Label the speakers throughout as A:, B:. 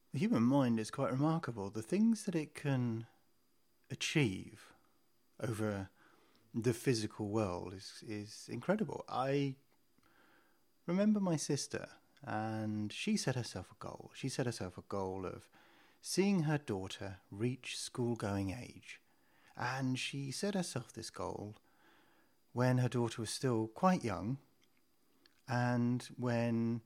A: The human mind is quite remarkable. The things that it can achieve over the physical world is incredible. I remember my sister, and she set herself a goal. She set herself a goal of seeing her daughter reach school-going age. And she set herself this goal when her daughter was still quite young, and when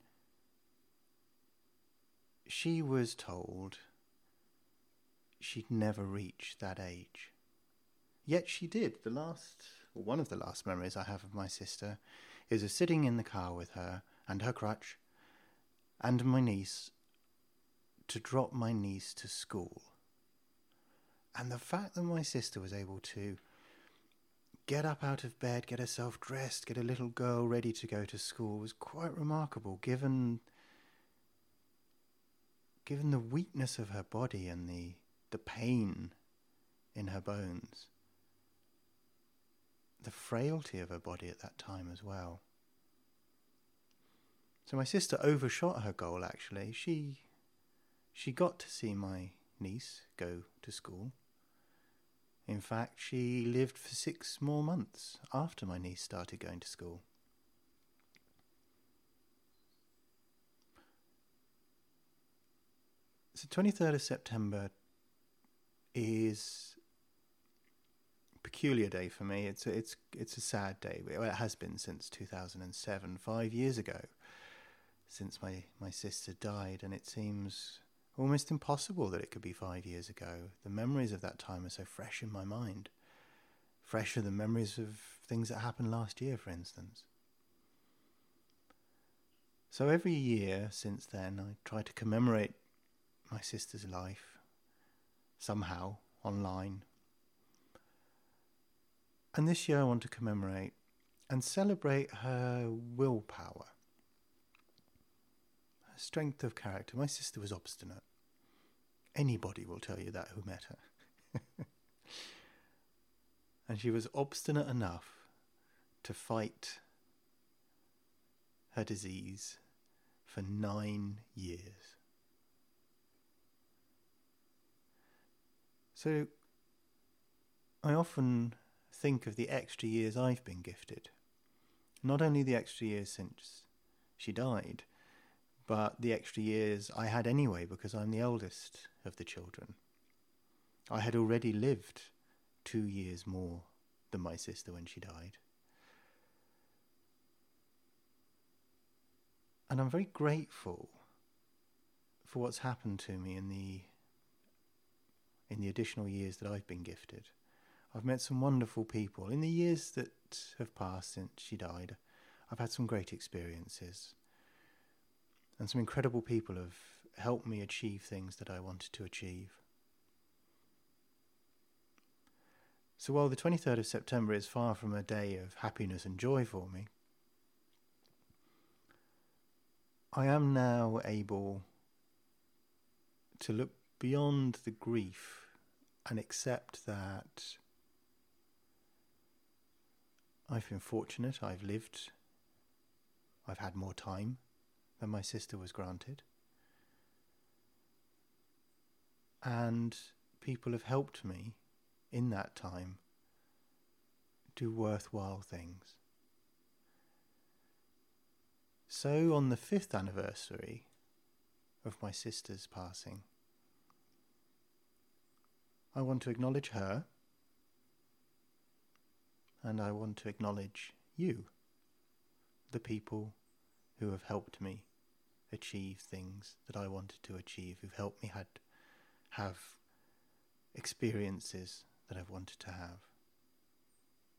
A: she was told she'd never reach that age. Yet she did. One of the last memories I have of my sister is of sitting in the car with her and her crutch and my niece to drop my niece to school. And the fact that my sister was able to get up out of bed, get herself dressed, get a little girl ready to go to school was quite remarkable, given the weakness of her body and the pain in her bones, the frailty of her body at that time as well. So my sister overshot her goal, actually. She got to see my niece go to school. In fact, she lived for 6 more months after my niece started going to school. So 23rd of September is a peculiar day for me. It's a sad day. Well, it has been since 2007, 5 years ago, since my sister died, and it seems almost impossible that it could be 5 years ago. The memories of that time are so fresh in my mind, fresher than memories of things that happened last year, for instance. So every year since then, I try to commemorate my sister's life somehow online. And this year I want to commemorate and celebrate her willpower, her strength of character. My sister was obstinate. Anybody will tell you that who met her. And she was obstinate enough to fight her disease for 9 years. So I often think of the extra years I've been gifted. Not only the extra years since she died, but the extra years I had anyway because I'm the eldest of the children. I had already lived 2 years more than my sister when she died. And I'm very grateful for what's happened to me in the additional years that I've been gifted. I've met some wonderful people. In the years that have passed since she died, I've had some great experiences. And some incredible people have helped me achieve things that I wanted to achieve. So while the 23rd of September is far from a day of happiness and joy for me, I am now able to look beyond the grief and accept that I've been fortunate, I've had more time than my sister was granted. And people have helped me in that time do worthwhile things. So on the 5th anniversary of my sister's passing, I want to acknowledge her, and I want to acknowledge you, the people who have helped me achieve things that I wanted to achieve, who've helped me have experiences that I've wanted to have.